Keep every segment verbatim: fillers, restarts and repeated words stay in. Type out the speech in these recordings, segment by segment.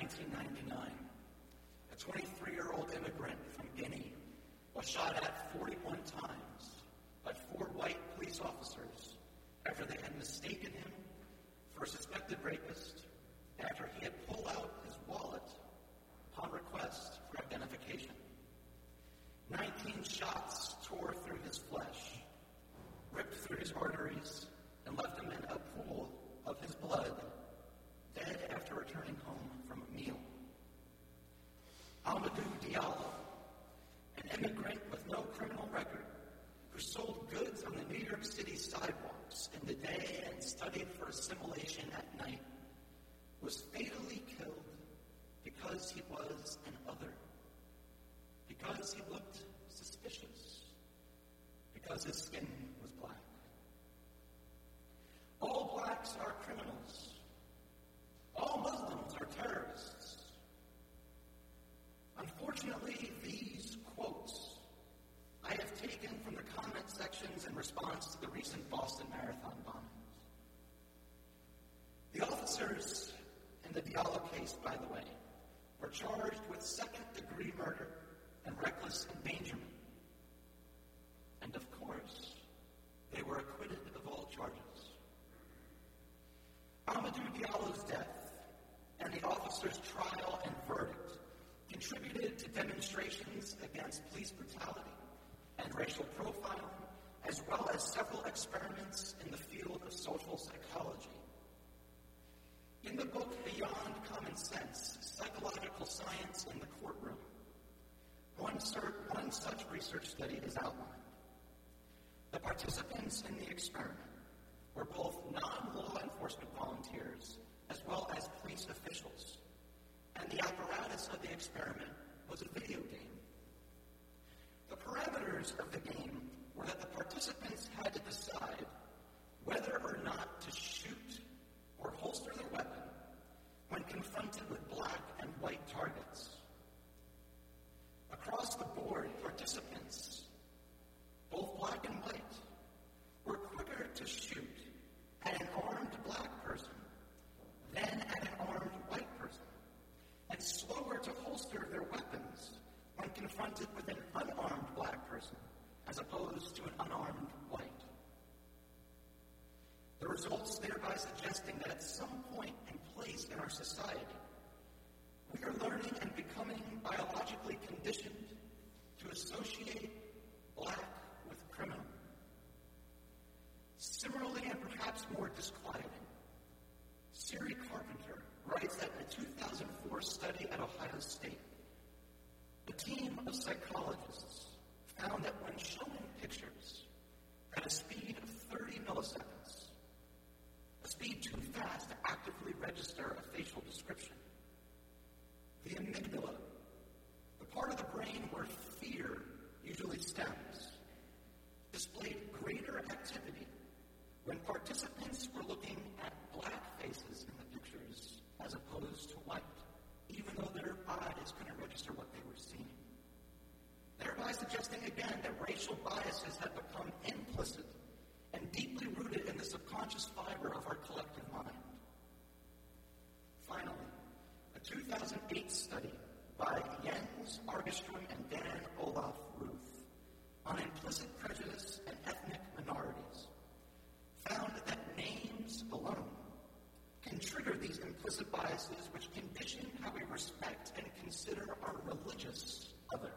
nineteen ninety-nine, a twenty-three-year-old immigrant from Guinea was shot at forty-one times by four white police officers after they had mistaken him for a suspected rapist after he had pulled out his wallet upon request for identification. Nineteen shots tore through his flesh, ripped through his arteries, and left him in a pool of his blood, dead after returning home from a meal. Amadou Diallo, an immigrant with no criminal record, who sold goods on the New York City sidewalks in the day and studied for assimilation at night, was fatally killed because he was an other, because he looked suspicious, because his skin was black. All blacks are criminals. All Muslims are terrorists. Unfortunately, these quotes I have taken from the comment sections in response to the recent Boston Marathon bombings. The officers in the Diallo case, by the way, were charged with second-degree murder and reckless endangerment. And of course, they were acquitted of all charges. Amadou Diallo's death and the officer's trial and verdict contributed to demonstrations against police brutality and racial profiling, as well as several experiments in the field of social psychology. In the book Beyond Common Sense, Psychological Science in the Courtroom, one, cert, one such research study is outlined. The participants in the experiment were both non-law enforcement volunteers as well as police officials, and the apparatus of the experiment was a video game. The parameters of the game were that the participants had to decide whether or not to shoot or holster their weapon when confronted with black and white targets. Across the board, participants, both black and white, were quicker to shoot at an armed black person than at an armed white person, and slower to holster their weapons when confronted with an unarmed black person as opposed to an unarmed white. The results thereby suggesting that at some point and place in our society, we are learning and becoming biologically conditioned to associate black with criminal. Similarly, and perhaps more disquieting, Siri Carpenter writes that in a two thousand four study at Ohio State, a team of psychologists found that when showing pictures at a speed of thirty milliseconds, a speed too fast to actively register a facial description, the amygdala, the part of the brain where fear usually stems, displayed greater activity when participants were looking at black faces in the pictures as opposed to white, even though their eyes couldn't register what they were seeing. Thereby suggesting again that racial biases have become implicit and deeply rooted in the subconscious fiber of our collective mind. Finally, a two thousand eight study by Jens Argestrom and Dan Olaf Ruth on implicit prejudice and ethnic minorities found that names alone can trigger these implicit biases which condition how we respect and consider our religious other.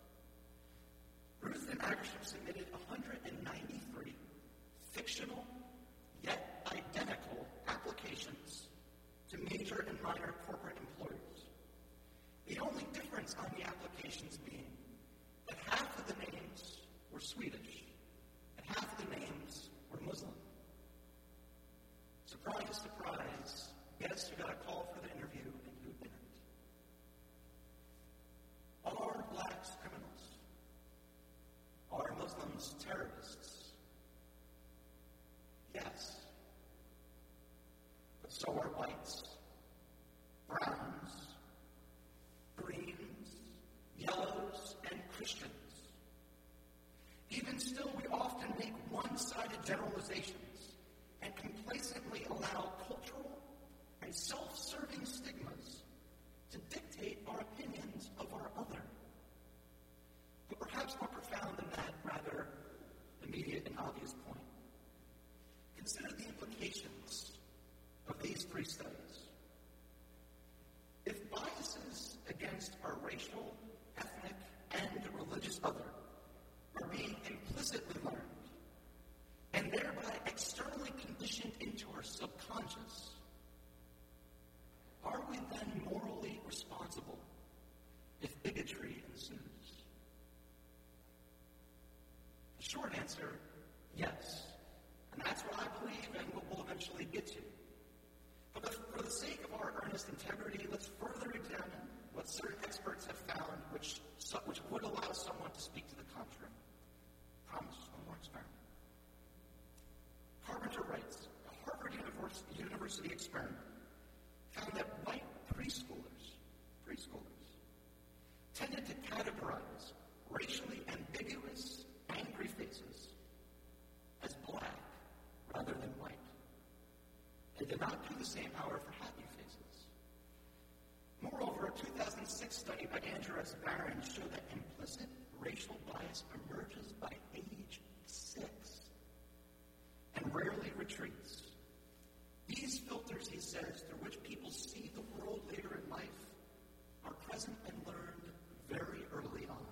Ruth and Argestrom submitted one hundred ninety-three fictional, yet identical applications to major and minor corporate employers. The only difference on the applications being that half of the names were Swedish and half of the names were Muslim. Surprise, surprise, guess who got a call for the interview and who didn't? Are blacks criminals? Are Muslims terrorists? Yes. But so are whites, browns, greens, yellows, and Christians. Even still, we often make one-sided generalizations and complacently allow cultural and self-serving stigmas answer, yes. And that's what I believe and what we'll eventually get to. But for the sake of our earnest integrity, let's further examine what certain experts have found which, which would allow someone to speak to the contrary. Promise, one more experiment. Carpenter writes, a Harvard University experiment found that white preschoolers, preschoolers tended to categorize racially ambiguous, angry faces as black rather than white. They did not do the same, however, for happy faces. Moreover, a two thousand six study by Andrew S. Barron showed that implicit racial bias emerges by age six and rarely retreats. These filters, he says, through which people see the world later in life are present and learned very early on.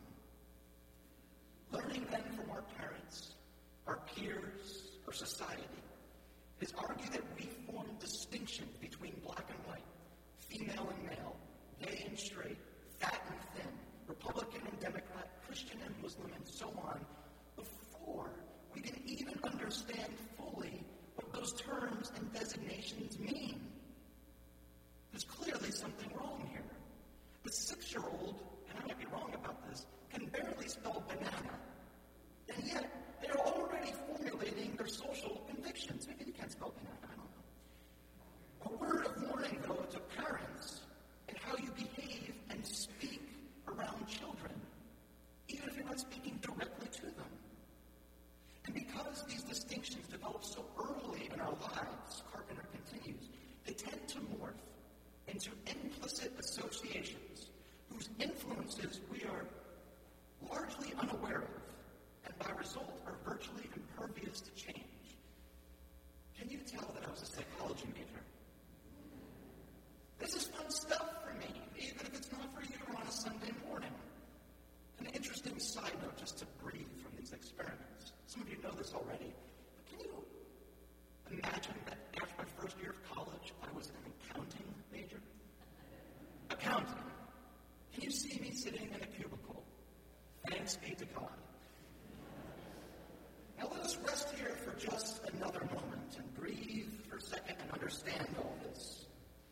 Learning then from our parents, our peers, our society, it is argued that we form distinctions between black and white, female and male, gay and straight, fat and thin, Republican and Democrat, Christian and Muslim, and so on, before we can even understand fully what those terms and designations mean. There's clearly something wrong here. The six-year-old, and I might be wrong about this, can barely spell banana, and yet they're already formulating their social convictions. Maybe they can't spell banana, I don't know. A word of warning, though, to parents and how you behave and speak around children, even if you're not speaking directly to them. And because these distinctions develop so early in our lives, Carpenter continues, they tend to morph into implicit associations whose influences we are largely unaware of, and by result are virtually impervious to change. Can you tell that I was a psychology major? This is fun stuff for me, even if it's not for you on a Sunday morning. An interesting side note just to breathe from these experiments. Some of you know this already, but can you imagine that after my first year of college, I was an accounting major? Accounting. Can you see me sitting in a cubicle? Thanks be to God. Now let us rest here for just another moment and breathe for a second and understand all this.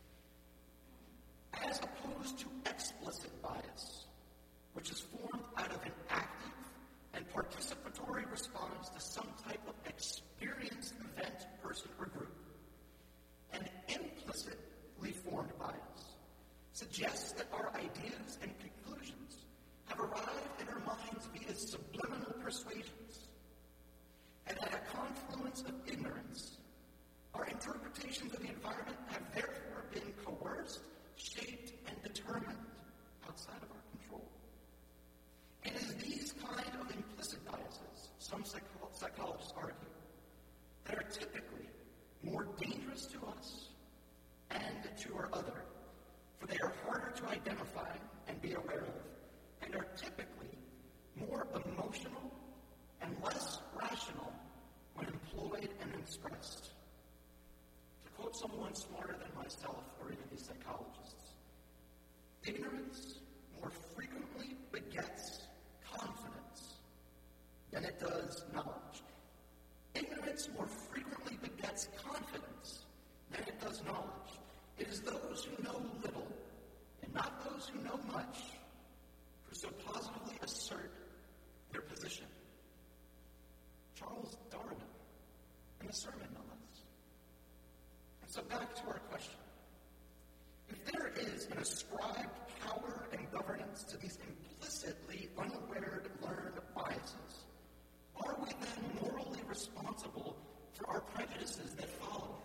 As opposed to explicit bias, which is formed out of an active and participatory response to some type of experienced event, person, or group, an implicitly formed bias suggests that our ideas and conclusions have arrived in our minds via subliminal persuasions, and at a confluence of ignorance, our interpretations of the environment have therefore been coerced, shaped, and determined outside of our control. And it is these kind of implicit biases, some psycho- psychologists argue, that are typically more dangerous to us and to our other, for they are harder to identify and be aware of, and are typically more emotional and less rational when employed and expressed. To quote someone smarter than myself or even these psychologists, ignorance more frequently begets confidence than it does knowledge. Ignorance more frequently begets confidence than it does knowledge. It is those who know little and not those who know much who so positively assert their position. Charles Darwin, in a sermon no less. And so back to our question. If there is an ascribed power and governance to these implicitly unaware learned biases, are we then morally responsible for our prejudices that follow?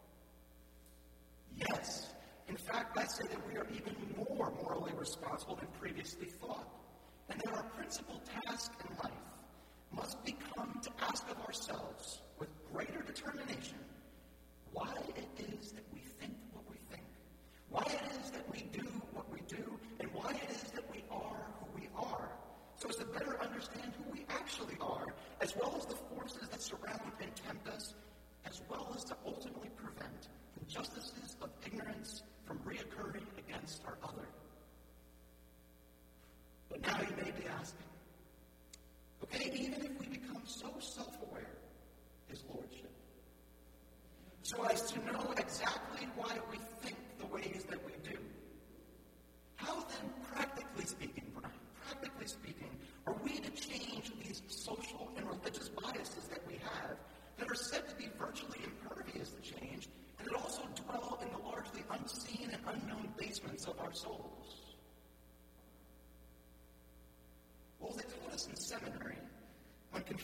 Yes. In fact, I say that we are even more morally responsible than previously thought, and that our principal task in life must become to ask of ourselves with greater determination why it is that we think what we think, why it is that we do what we do, and why it is that we are who we are, so as to better understand who we actually are, as well as the forces that surround and tempt us, as well as to ultimately prevent injustices of ignorance from reoccurring against our other. But now you may be asking, okay, even if we become so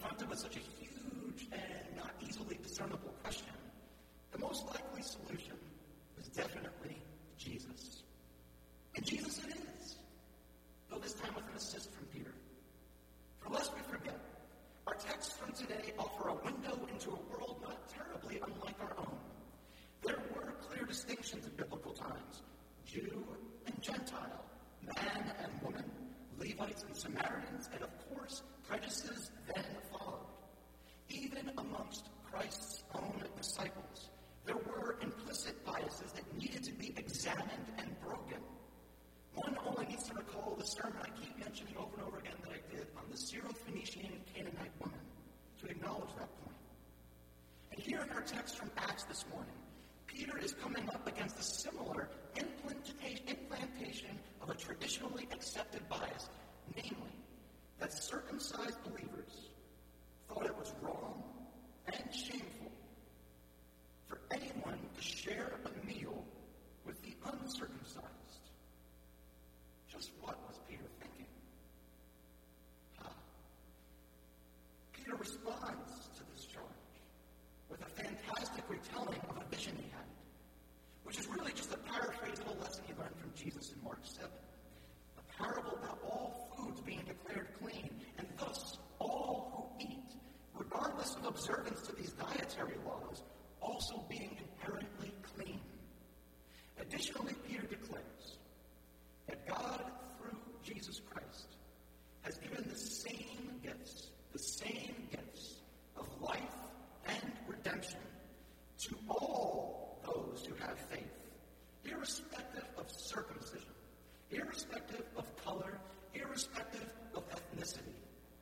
confronted with such a huge and not easily discernible question, the most likely solution was definitely Jesus. And Jesus it is, though this time with an assist from Peter. For lest we forget, our texts from today offer a window into a world not terribly unlike our own. There were clear distinctions in biblical times: Jew and Gentile, man and woman, Levites and Samaritans, and of course, prejudices then followed. Even amongst Christ's own disciples, there were implicit biases that needed to be examined and broken. One only needs to recall the sermon I keep mentioning over and over again that I did on the Syrophoenician Canaanite woman to acknowledge that point. And here in our text from Acts this morning, Peter is coming up against a similar implantation, implantation of a traditionally accepted bias, namely that circumcised believers thought it was wrong and shameful for anyone to share a meal with the uncircumcised. Just what was Peter thinking? Huh. Peter responds to this charge with a fantastic retelling of a vision he had, which is really just a paraphrase of a lesson he learned from Jesus in Mark seven. A parable about all foods being declared clean, and thus all who eat, regardless of observance to these dietary laws, also being inherently clean. Additionally, Peter declares that God, through Jesus Christ, has given the same gifts, the same gifts of life and redemption to all those who have faith, irrespective of circumcision, irrespective of color, irrespective of ethnicity.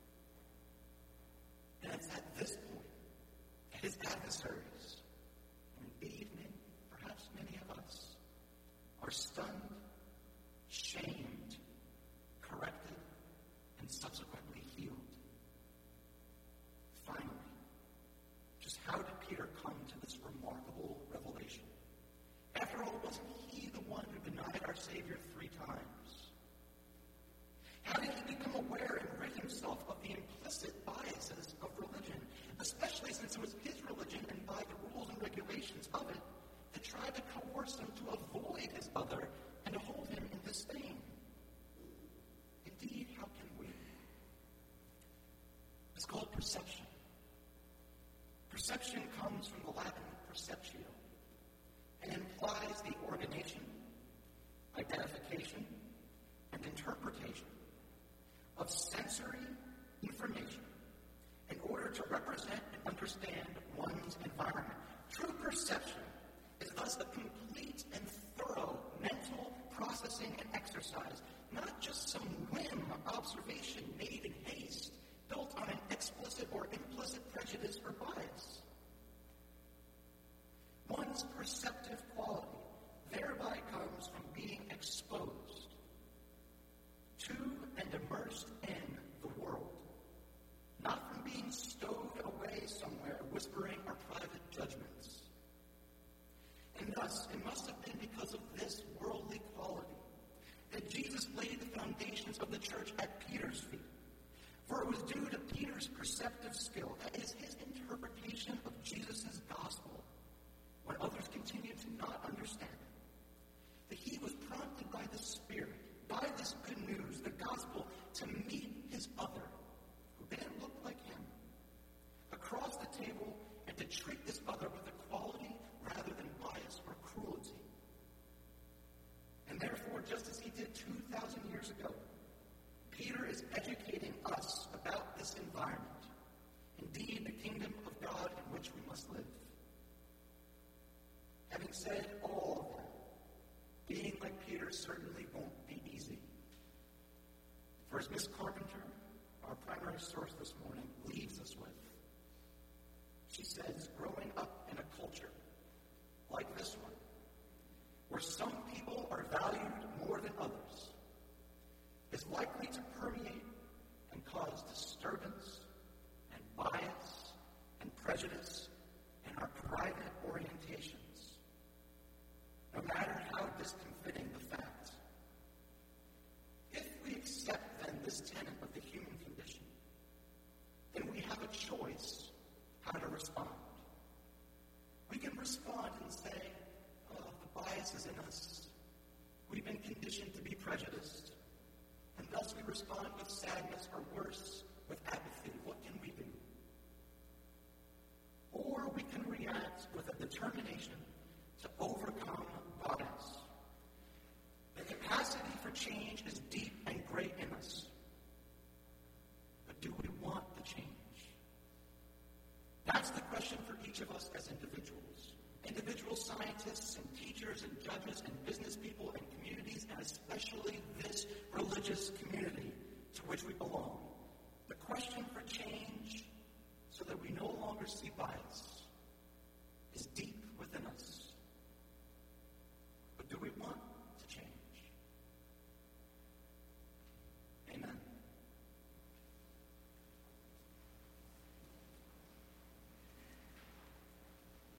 And it's at this point that his adversaries, and indeed many, perhaps many of us, are stunned, shamed, corrected, and subsequently healed. Finally, just how did Peter come to this remarkable revelation? After all, wasn't he the one who denied our Savior three times? How did he become aware and rid himself of the implicit biases of religion, especially since it was his religion and by the rules and regulations of it that tried to coerce him to avoid his other and to hold him in disdain? Indeed, how can we? It's called perception. Perception comes from the Latin perceptio and implies the organization, identification, and interpretation of sensory information in order to represent and understand one's environment. True perception is thus a complete and thorough mental processing and exercise, not just some whim observation made in haste, built on an explicit or implicit prejudice or bias. One's perceptive quality thereby comes from being exposed to and immersed in the world, not from being stowed away somewhere, whispering our private judgments. And thus, it must have been because of this worldly quality that Jesus laid the foundations of the church at Peter's feet. For it was due to Peter's perceptive skill, that is, his interpretation of Jesus' gospel, when others continued to not understand it, that he was prompted by the Spirit, by this good news, the gospel, to meet his other, who didn't look like him, across the table, and to treat this other with equality rather than bias or cruelty. And therefore, just as he did two thousand years ago, Peter is educating us about this environment, indeed the kingdom of God in which we must live. Having said all of sadness, or worse, with apathy. What can we do? Or we can react with a determination to overcome bias. The capacity for change is deep and great in us. But do we want the change? That's the question for each of us as individuals. Individual scientists and teachers and judges and business people and communities, and especially this religious community to which we belong. The question for change, so that we no longer see bias, is deep.